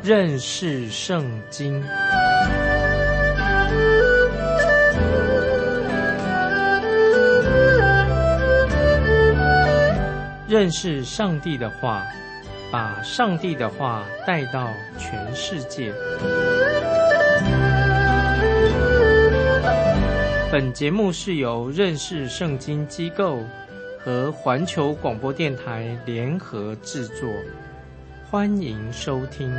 认识圣经。认识上帝的话，把上帝的话带到全世界。本节目是由认识圣经机构和环球广播电台联合制作，欢迎收听。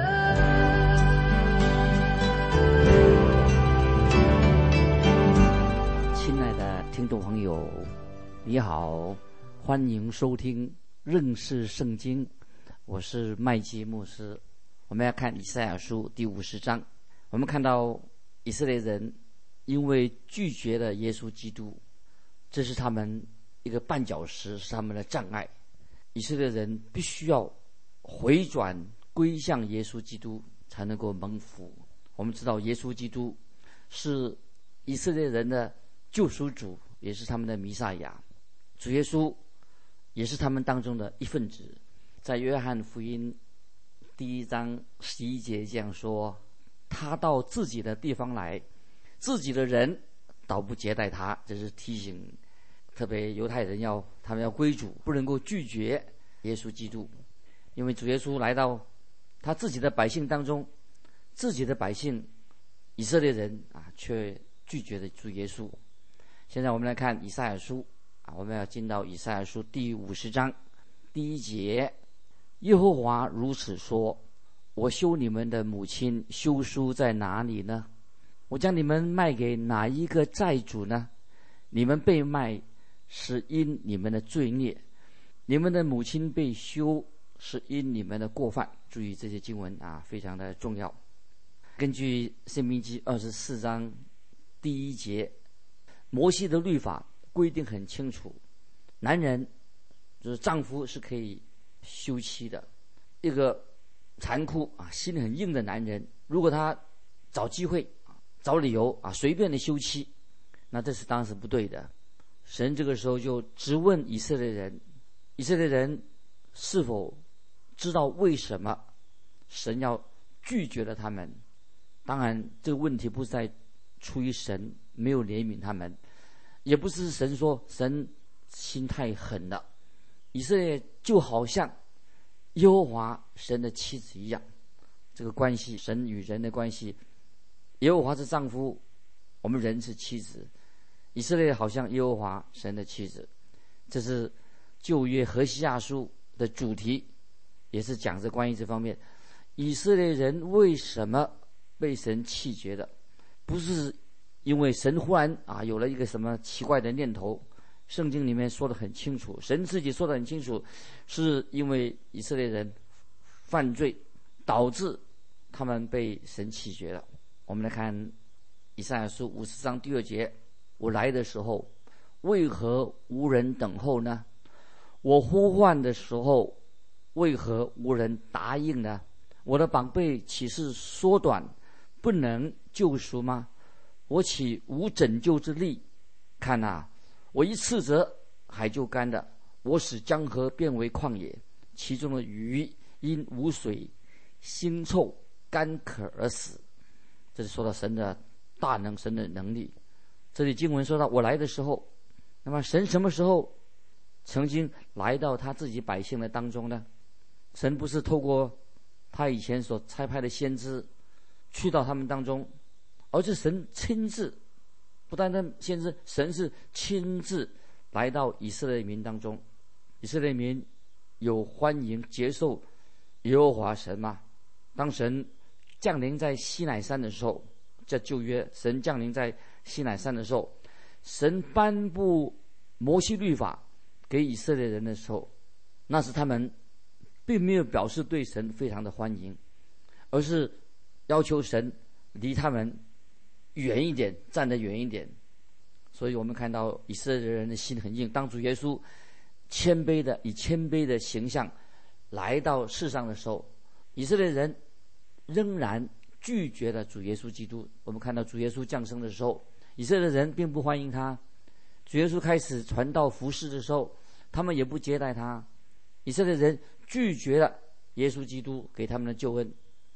亲爱的听众朋友，你好，欢迎收听认识圣经，我是麦基牧师。我们要看以赛亚书第50章，我们看到以色列人因为拒绝了耶稣基督，这是他们一个绊脚石，是他们的障碍。以色列人必须要回转归向耶稣基督，才能够蒙福。我们知道耶稣基督是以色列人的救赎主，也是他们的弥赛亚。主耶稣也是他们当中的一份子。在约翰福音第1章11节这样说：他到自己的地方来，自己的人倒不接待他。这是提醒特别犹太人他们要归主，不能够拒绝耶稣基督。因为主耶稣来到他自己的百姓当中，自己的百姓以色列人却拒绝了主耶稣。现在我们来看以赛亚书我们要进到以赛亚书第50章第1节。耶和华如此说：我休你们的母亲休书在哪里呢？我将你们卖给哪一个债主呢？你们被卖是因你们的罪孽，你们的母亲被休是因你们的过犯。注意这些经文非常的重要。根据申命记24章第1节，摩西的律法规定很清楚，男人就是丈夫是可以休妻的。一个残酷心很硬的男人，如果他找机会找理由随便的休妻，那这是当然是不对的。神这个时候就质问以色列人，以色列人是否知道为什么神要拒绝了他们？当然这个问题不是在出于神没有怜悯他们，也不是神说神心太狠了。以色列就好像耶和华神的妻子一样，这个关系，神与人的关系，耶和华是丈夫，我们人是妻子。以色列好像耶和华神的妻子，这是旧约何西阿书的主题，也是讲着关于这方面。以色列人为什么被神弃绝的？不是因为神忽然有了一个什么奇怪的念头，圣经里面说得很清楚，神自己说得很清楚，是因为以色列人犯罪导致他们被神弃绝了。我们来看以赛亚书50章第2节：我来的时候为何无人等候呢？我呼唤的时候为何无人答应呢？我的膀臂岂是缩短，不能救赎吗？我岂无拯救之力？看我一斥责，海就干了；我使江河变为旷野，其中的鱼因无水腥臭干渴而死。这是说到神的大能，神的能力。这里经文说到我来的时候，那么神什么时候曾经来到他自己百姓的当中呢？神不是透过他以前所差派的先知去到他们当中，而是神亲自，不单单先知，神是亲自来到以色列民当中。以色列民有欢迎接受耶和华神吗？当神降临在西乃山的时候，在旧约神降临在西乃山的时候，神颁布摩西律法给以色列人的时候，那是他们并没有表示对神非常的欢迎，而是要求神离他们远一点，站得远一点。所以我们看到以色列人的心很硬。当主耶稣以谦卑的形象来到世上的时候，以色列人仍然拒绝了主耶稣基督。我们看到主耶稣降生的时候，以色列人并不欢迎他；主耶稣开始传道服事的时候，他们也不接待他。以色列人拒绝了耶稣基督给他们的救恩。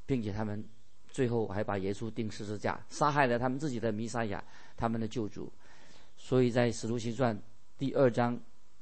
并且他们最后还把耶稣钉十字架，杀害了他们自己的弥赛亚，他们的救主。所以在使徒行传第2章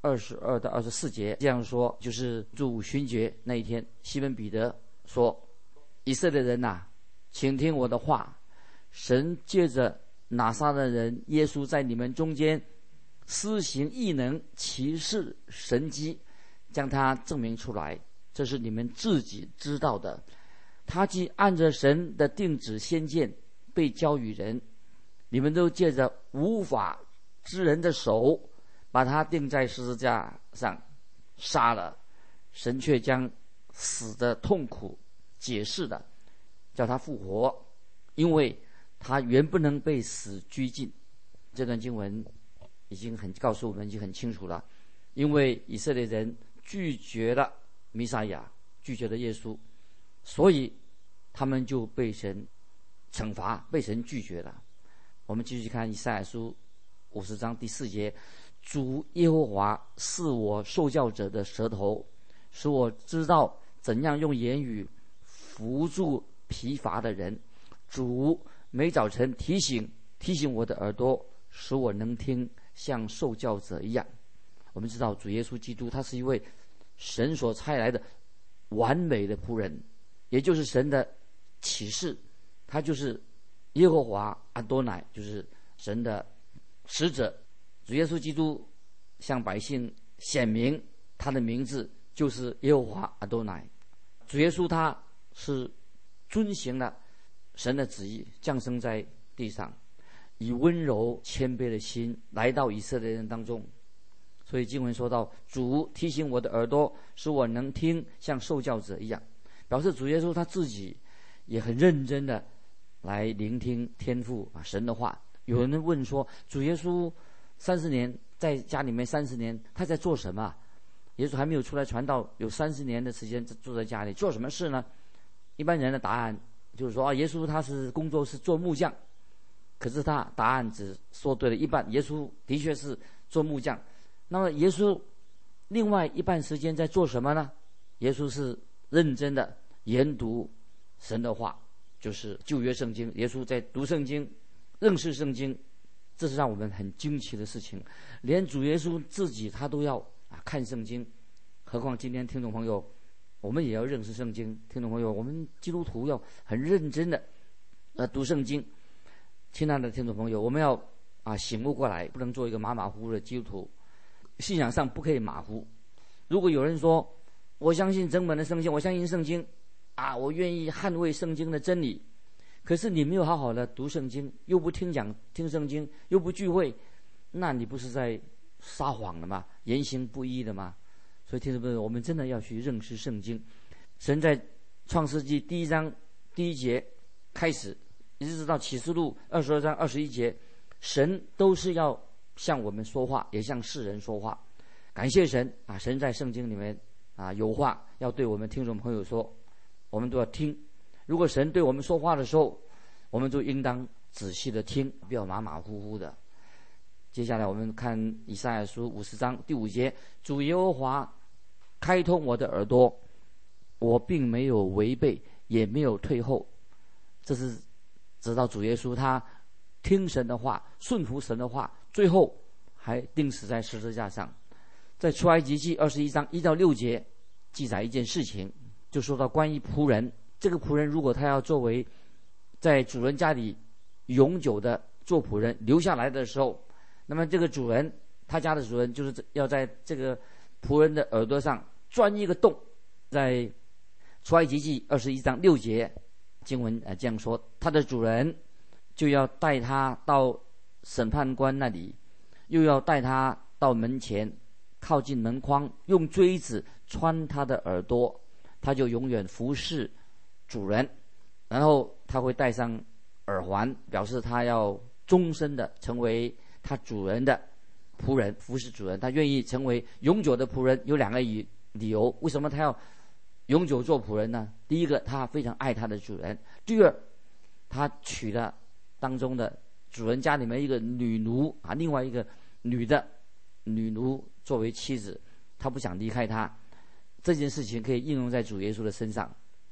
22到24节这样说，就是主五旬节那一天，西门彼得说：以色列人啊，请听我的话，神借着拿撒勒人耶稣在你们中间施行异能、奇事、神迹，将他证明出来，这是你们自己知道的。他既按着神的定旨先见被交与人，你们都借着无法之人的手把他钉在十字架上杀了，神却将死的痛苦解释了，叫他复活，因为他原不能被死拘禁。这段经文已经告诉我们已经很清楚了，因为以色列人拒绝了弥赛亚，拒绝了耶稣，所以他们就被神惩罚，被神拒绝了。我们继续看以赛亚书50章第4节，主耶和华是我受教者的舌头，使我知道怎样用言语扶助疲乏的人。主每早晨提醒我的耳朵，使我能听，像受教者一样。我们知道主耶稣基督他是一位神所差来的完美的仆人，也就是神的启示，他就是耶和华阿多乃，就是神的使者。主耶稣基督向百姓显明他的名字就是耶和华阿多乃。主耶稣他是遵行了神的旨意，降生在地上，以温柔谦卑的心来到以色列人当中。所以经文说到，主提醒我的耳朵，使我能听，像受教者一样，表示主耶稣他自己也很认真的来聆听天父神的话。有人问说，主耶稣30年在家里面30年，他在做什么？耶稣还没有出来传道，有30年的时间坐在家里做什么事呢？一般人的答案就是说，耶稣他是工作是做木匠。可是他答案只说对了一半，耶稣的确是做木匠。那么耶稣另外一半时间在做什么呢？耶稣是认真的研读神的话，就是旧约圣经。耶稣在读圣经，认识圣经，这是让我们很惊奇的事情。连主耶稣自己他都要看圣经，何况今天听众朋友，我们也要认识圣经。听众朋友，我们基督徒要很认真的读圣经。亲爱的听众朋友，我们要醒悟过来，不能做一个马马虎虎的基督徒，信仰上不可以马虎。如果有人说我相信整本的圣经，我相信圣经我愿意捍卫圣经的真理，可是你没有好好的读圣经，又不听圣经，又不聚会，那你不是在撒谎了吗？言行不一的吗？所以听众朋友，我们真的要去认识圣经。神在创世纪1章1节开始，一直到启示录22章21节，神都是要向我们说话，也向世人说话。感谢神神在圣经里面有话要对我们听众朋友说，我们都要听。如果神对我们说话的时候，我们就应当仔细的听，不要马马虎虎的。接下来我们看以赛亚书50章第5节，主耶和华开通我的耳朵，我并没有违背，也没有退后。这是直到主耶稣他听神的话，顺服神的话，最后还钉死在十字架上。在出埃及记21章1到6节记载一件事情，就说到关于仆人，这个仆人如果他要作为在主人家里永久的做仆人留下来的时候，那么这个主人，他家的主人就是要在这个仆人的耳朵上钻一个洞。在出埃及记21章6节经文这样说，他的主人就要带他到审判官那里，又要带他到门前，靠近门框，用锥子穿他的耳朵，他就永远服侍主人。然后他会戴上耳环，表示他要终身的成为他主人的仆人，服侍主人。他愿意成为永久的仆人，有2个理由。为什么他要永久做仆人呢？第一个，他非常爱他的主人；第二，他娶了当中的主人家里面一个女奴另外一个女奴作为妻子，他不想离开她。这件事情可以应用在主耶稣的身上。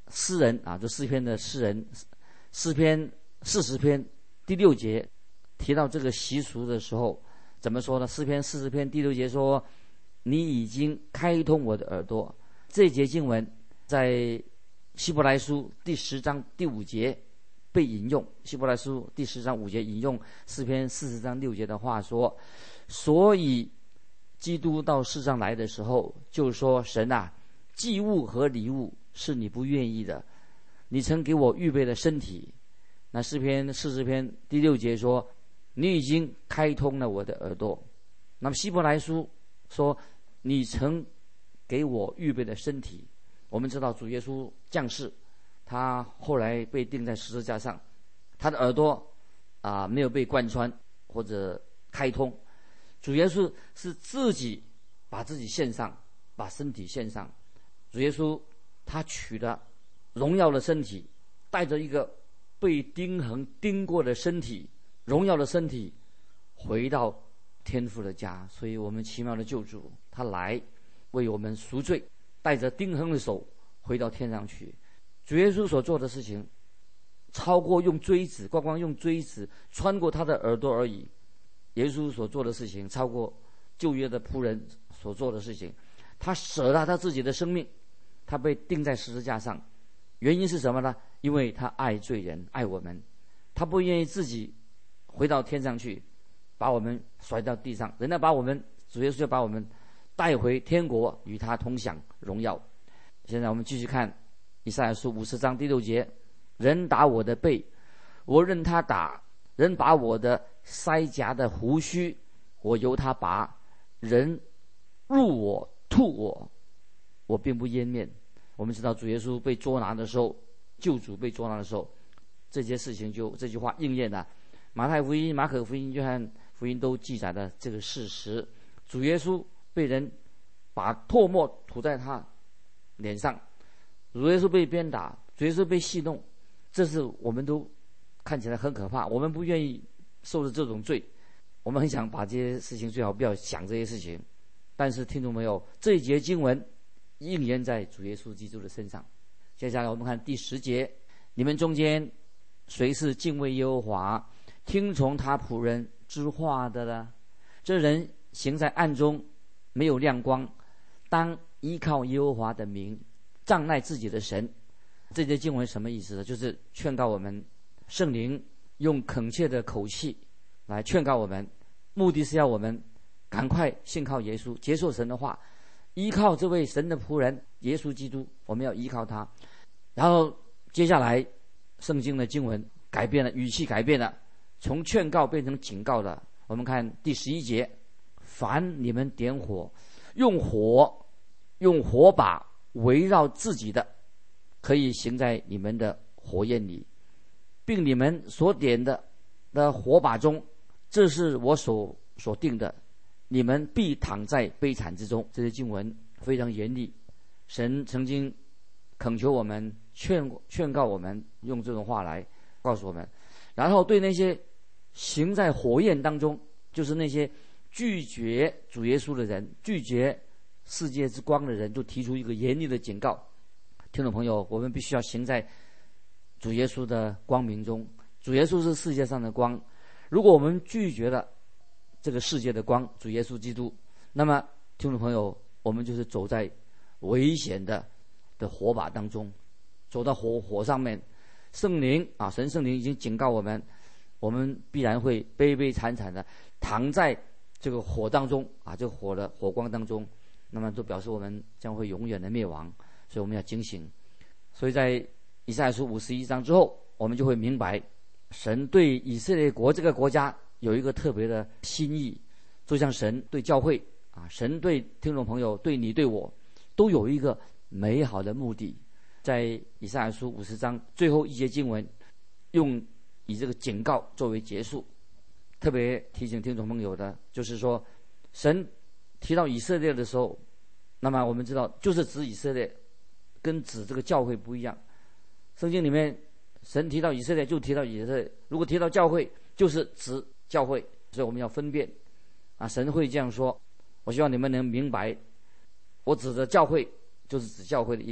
诗人啊，这诗篇的诗人，诗篇40篇第6节提到这个习俗的时候，怎么说呢？诗篇40篇第6节说：“你已经开通我的耳朵。”这一节经文在希伯来书第10章第5节被引用。希伯来书第10章5节引用诗篇40章6节的话说：“所以基督到世上来的时候，就说：神啊，祭物和礼物是你不愿意的，你曾给我预备了身体。”那诗篇40篇第6节说：“你已经开通了我的耳朵。”那么希伯来书说：“你曾给我预备的身体。”我们知道主耶稣降世，他后来被钉在十字架上，他的耳朵没有被贯穿或者开通。主耶稣是自己把自己献上，把身体献上。主耶稣他取了荣耀的身体，带着一个被钉痕钉过的身体，荣耀的身体回到天父的家。所以我们奇妙的救主他来为我们赎罪，带着钉痕的手回到天上去。主耶稣所做的事情超过用锥子，光用锥子穿过他的耳朵而已。耶稣所做的事情超过旧约的仆人所做的事情。他舍了他自己的生命，他被钉在十字架上，原因是什么呢？因为他爱罪人，爱我们，他不愿意自己回到天上去，把我们甩到地上，人家把我们，主耶稣就把我们带回天国，与他同享荣耀。现在我们继续看以赛亚书50章第6节：人打我的背，我任他打；人拔我的腮颊的胡须，我由他拔；人入我吐我，我并不湮灭。我们知道主耶稣被捉拿的时候，救主被捉拿的时候，这些事情就这句话应验了。马太福音、马可福音、约翰福音都记载了这个事实。主耶稣被人把唾沫涂在他脸上，主耶稣被鞭打，主耶稣被戏弄，这是我们都看起来很可怕，我们不愿意受的这种罪，我们很想把这些事情最好不要想这些事情。但是听众朋友，这一节经文应验在主耶稣基督的身上。接下来我们看第10节：你们中间谁是敬畏耶和华，听从他仆人之话的呢？这人行在暗中，没有亮光，当依靠耶和华的名，仗赖自己的神。这节经文什么意思呢？就是劝告我们，圣灵用恳切的口气来劝告我们，目的是要我们赶快信靠耶稣，接受神的话，依靠这位神的仆人耶稣基督，我们要依靠他。然后接下来圣经的经文改变了，语气改变了，从劝告变成警告了。我们看第11节：凡你们点火，用火把围绕自己的，可以行在你们的火焰里，并你们所点的火把中，这是我所定的，你们必躺在悲惨之中。这些经文非常严厉，神曾经恳求我们，劝告我们，用这种话来告诉我们。然后对那些行在火焰当中，就是那些拒绝主耶稣的人，拒绝世界之光的人，就提出一个严厉的警告。听众朋友，我们必须要行在主耶稣的光明中。主耶稣是世界上的光，如果我们拒绝了这个世界的光，主耶稣基督，那么听众朋友，我们就是走在危险的火把当中，走到火上面。圣灵神圣灵已经警告我们，我们必然会悲悲惨惨的躺在这个火当中这个火光当中，那么都表示我们将会永远的灭亡。所以我们要警醒。所以在以赛亚书51章之后，我们就会明白，神对以色列国这个国家有一个特别的心意，就像神对教会神对听众朋友，对你对我，都有一个美好的目的。在以赛亚书50章最后一节经文，以这个警告作为结束。特别提醒听众朋友的就是说，神提到以色列的时候，那么我们知道就是指以色列，跟指这个教会不一样。圣经里面神提到以色列就提到以色列，如果提到教会就是指教会，所以我们要分辨神会这样说。我希望你们能明白，我指的教会就是指教会的意思，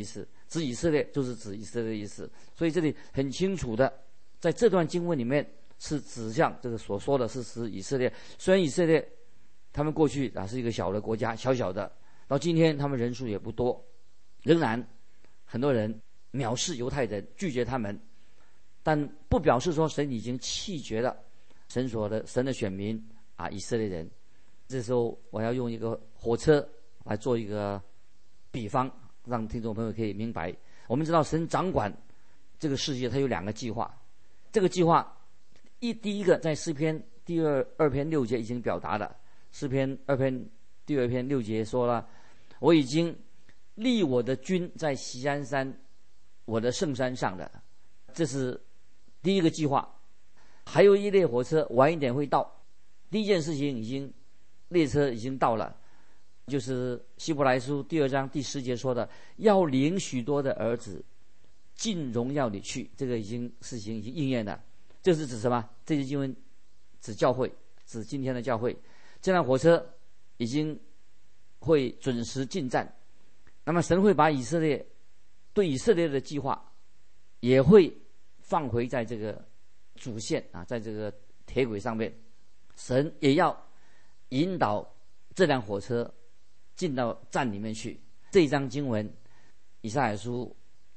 指以色列就是指以色列的意思。所以这里很清楚的，在这段经文里面是指向这个所说的是指以色列。虽然以色列他们过去是一个小的国家，小小的，到今天他们人数也不多，仍然很多人藐视犹太人，拒绝他们，但不表示说神已经弃绝了神的选民以色列人。这时候我要用一个火车来做一个比方，让听众朋友可以明白。我们知道神掌管这个世界，他有2个计划。这个计划第一个在诗篇第二篇6节已经表达了。诗篇第2篇6节说了，我已经立我的君在锡安山，我的圣山上了。这是第一个计划。还有一列火车晚一点会到。第一件事情列车已经到了，就是希伯来书第2章第10节说的，要领许多的儿子进荣耀里去。这个事情已经应验了。这是指什么？这些经文指教会，指今天的教会。这辆火车已经会准时进站。那么神会把对以色列的计划也会放回在这个主线在这个铁轨上面。神也要引导这辆火车进到站里面去。这一章经文以赛亚书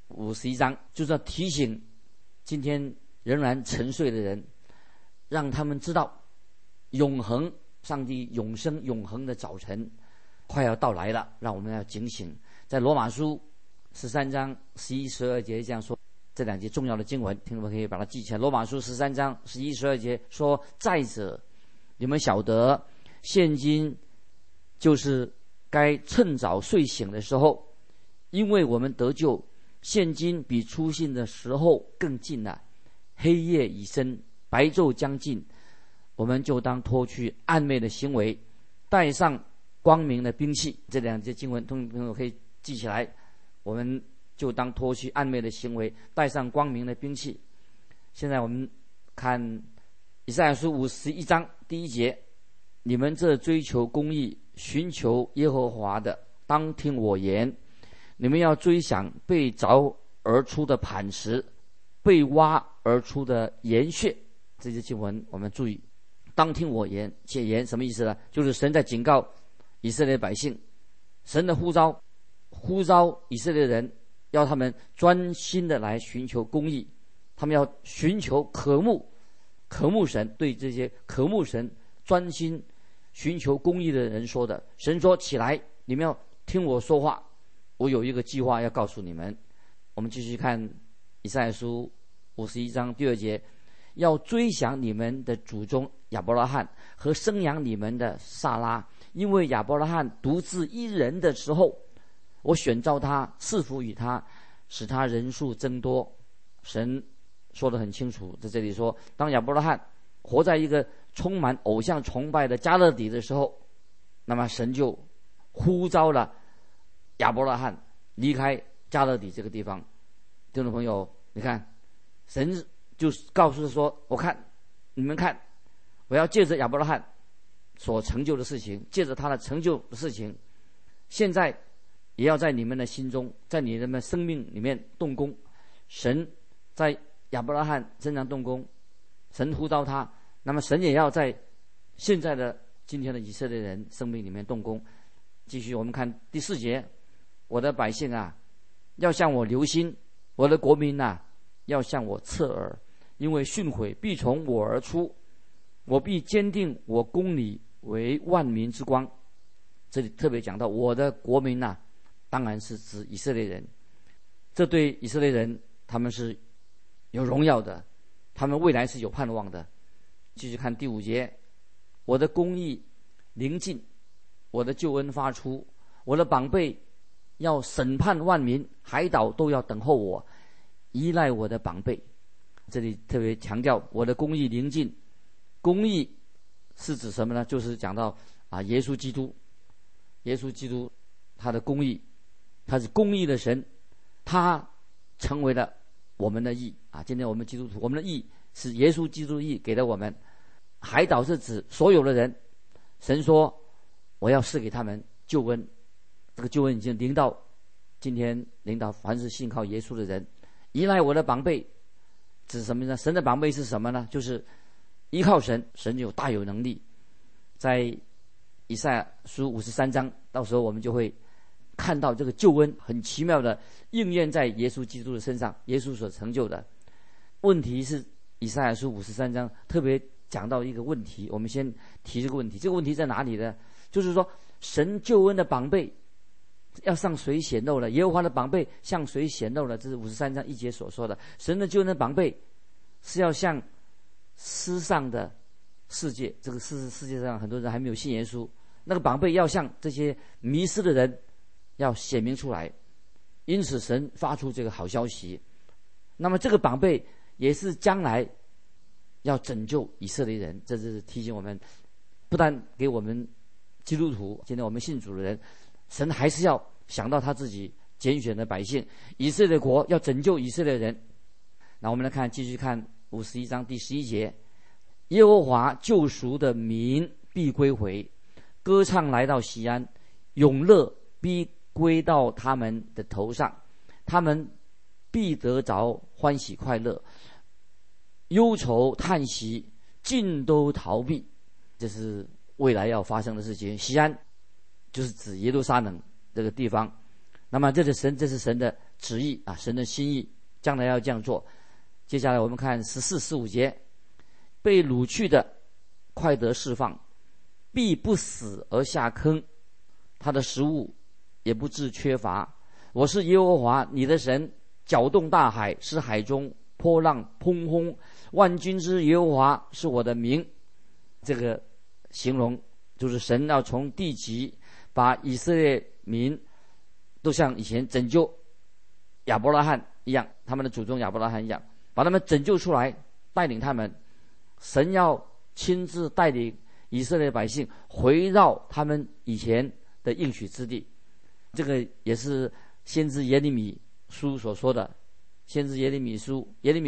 51章就是要提醒今天仍然沉睡的人，让他们知道上帝永生永恒的早晨快要到来了，让我们要警醒。在罗马书13章11、12节这样说，这2节重要的经文，听众们可以把它记起来。罗马书13章11、12节说，再者你们晓得，现今就是该趁早睡醒的时候，因为我们得救，现今比初信的时候更近了。黑夜已深，白昼将近，我们就当脱去暗昧的行为，带上光明的兵器。这2节经文同朋友可以记起来。我们就当脱去暗昧的行为，带上光明的兵器。现在我们看以赛亚书51章第1节，你们这追求公义、寻求耶和华的，当听我言。你们要追想被凿而出的磐石，被挖而出的岩穴。这些经文我们注意，当听我言。且言什么意思呢？就是神在警告以色列百姓，神的呼召以色列人，要他们专心的来寻求公义，他们要寻求渴慕神。对这些渴慕神、专心寻求公义的人说的，神说，起来，你们要听我说话，我有一个计划要告诉你们。我们继续看以赛亚书51章第2节，要追想你们的祖宗亚伯拉罕和生养你们的撒拉，因为亚伯拉罕独自一人的时候，我选召他，赐福与他，使他人数增多。神说得很清楚，在这里说，当亚伯拉罕活在一个充满偶像崇拜的迦勒底的时候，那么神就呼召了亚伯拉罕离开迦勒底这个地方。听众朋友，你看，神就告诉说，你们看，我要借着亚伯拉罕所成就的事情，借着他的成就的事情，现在也要在你们的心中，在你们的生命里面动工。神在亚伯拉罕身上动工，神呼召他，那么神也要在现在的今天的以色列人生命里面动工。继续我们看第4节，我的百姓啊，要向我留心，我的国民啊，要向我侧耳，因为训诲必从我而出，我必坚定我公理为万民之光。这里特别讲到我的国民啊，当然是指以色列人。这对以色列人，他们是有荣耀的，他们未来是有盼望的。继续看第5节，我的公义临近，我的救恩发出，我的膀臂要审判万民，海岛都要等候我，依赖我的膀臂。这里特别强调我的公义临近。公义是指什么呢？就是讲到耶稣基督他的公义，他是公义的神，他成为了我们的义今天我们基督徒，我们的义是耶稣基督的义给了我们。海岛是指所有的人，神说我要赐给他们救恩，这个救恩已经临到今天领导凡是信靠耶稣的人，依赖我的膀臂，指什么呢？神的膀臂是什么呢？就是依靠神，神大有能力。在以赛亚书53章，到时候我们就会看到这个救恩很奇妙的应验在耶稣基督的身上，耶稣所成就的。问题是以赛亚书53章特别讲到一个问题，我们先提这个问题。这个问题在哪里呢？就是说神救恩的膀臂要向谁显露了？耶和华的膀臂向谁显露了？这是53章1节所说的。神的救恩的膀臂是要向世上的世界，这个世界上很多人还没有信耶稣，那个膀臂要向这些迷失的人要显明出来。因此神发出这个好消息，那么这个膀臂也是将来要拯救以色列人。这是提醒我们，不但给我们基督徒，今天我们信主的人，神还是要想到他自己拣选的百姓以色列国，要拯救以色列人。那我们来继续看51章第11节，耶和华救赎的民必归回，歌唱来到西安，永乐必归到他们的头上，他们必得着欢喜快乐，忧愁叹息尽都逃避。这是未来要发生的事情。西安就是指耶路撒冷这个地方，那么这是神的旨意啊，神的心意，将来要这样做。接下来我们看14、15节，被掳去的快得释放，必不死而下坑，他的食物也不致缺乏。我是耶和华你的神，搅动大海，使海中波浪砰轰，万军之耶和华是我的名。这个形容就是神要从地极把以色列民都像以前拯救亚伯拉罕一样，他们的祖宗亚伯拉罕一样，把他们拯救出来，带领他们。神要亲自带领以色列百姓回到他们以前的应许之地。这个也是先知耶利米书所说的。先知耶利米书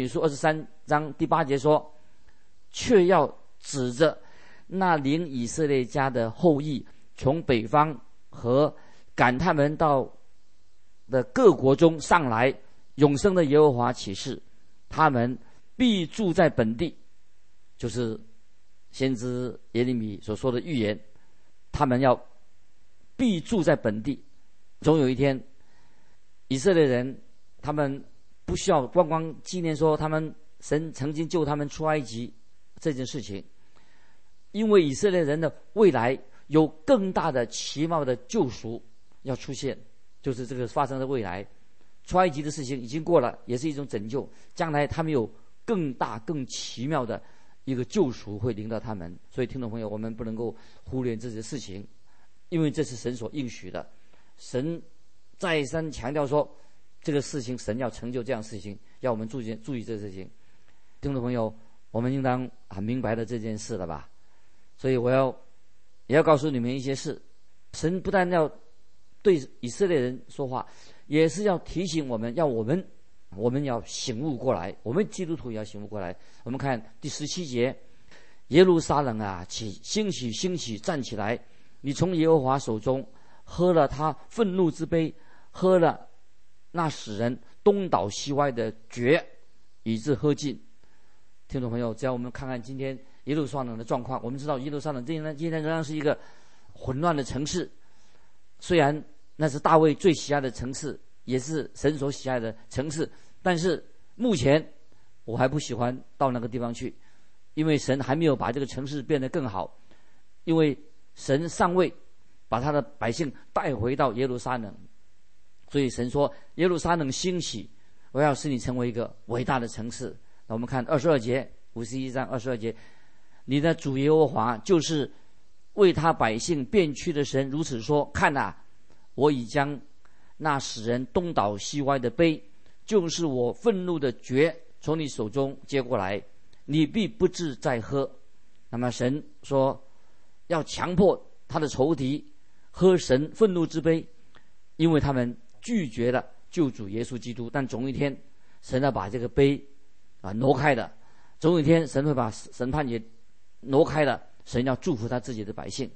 23章第8节说，却要指着那领以色列家的后裔从北方和赶他们到的各国中上来，永生的耶和华起誓，他们必住在本地。就是先知耶利米所说的预言，他们要必住在本地。总有一天，以色列人他们不需要光光纪念说他们神曾经救他们出埃及这件事情，因为以色列人的未来有更大的奇妙的救赎要出现，就是这个发生的未来。出埃及的事情已经过了，也是一种拯救，将来他们有更大更奇妙的一个救赎会临到他们。所以听众朋友，我们不能够忽略这些事情，因为这是神所应许的。神再三强调说，这个事情神要成就这样的事情，要我们注意这个事情。听众朋友，我们应当很明白的这件事了吧？所以也要告诉你们一些事。神不但要对以色列人说话，也是要提醒我们，我们要醒悟过来，我们基督徒也要醒悟过来。我们看第17节，耶路撒冷啊，兴起，站起来！你从耶和华手中喝了他愤怒之杯，喝了那使人东倒西歪的爵，以致喝尽。听众朋友，只要我们看看今天耶路撒冷的状况，我们知道耶路撒冷今天仍然是一个混乱的城市。虽然那是大卫最喜爱的城市，也是神所喜爱的城市，但是目前我还不喜欢到那个地方去，因为神还没有把这个城市变得更好，因为神尚未把他的百姓带回到耶路撒冷。所以神说，耶路撒冷兴起，我要使你成为一个伟大的城市。那我们看22节，51章22节，你的主耶和华就是为他百姓变屈的神，如此说，看啊，我已将那使人东倒西歪的杯，就是我愤怒的爵，从你手中接过来，你必不致再喝。那么神说要强迫他的仇敌喝神愤怒之杯，因为他们拒绝了救主耶稣基督。但总有一天神要把这个杯挪开的，总有一天神会把审判也挪开了，神要祝福他自己的百姓。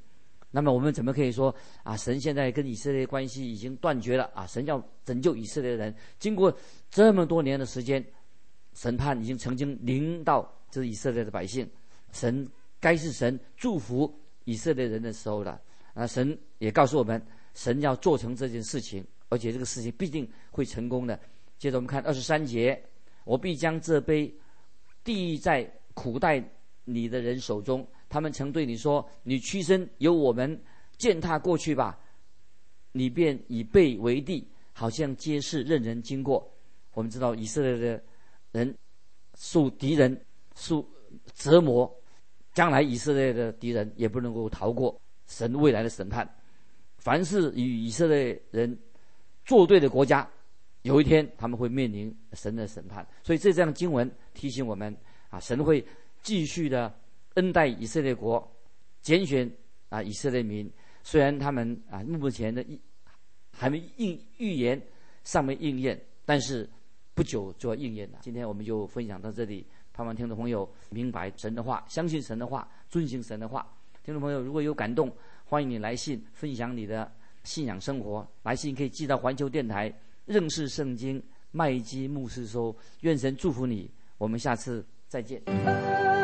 那么我们怎么可以说神现在跟以色列关系已经断绝了神要拯救以色列人？经过这么多年的时间，审判已经曾经临到这以色列的百姓，该是神祝福以色列人的时候了。神也告诉我们，神要做成这件事情，而且这个事情必定会成功的。接着我们看23节，我必将这杯递在苦待你的人手中，他们曾对你说，你屈身由我们践踏过去吧，你便以背为地，好像街市任人经过。我们知道以色列的人受敌人受折磨，将来以色列的敌人也不能够逃过神未来的审判。凡是与以色列人作对的国家，有一天他们会面临神的审判。所以这样经文提醒我们神会继续的恩待以色列国，拣选以色列民。虽然他们目前的还没预言尚没应验，但是不久就要应验了。今天我们就分享到这里，盼望听众朋友明白神的话，相信神的话，遵行神的话。听众朋友如果有感动，欢迎你来信分享你的信仰生活。来信可以寄到环球电台认识圣经麦基牧师收。愿神祝福你，我们下次再见。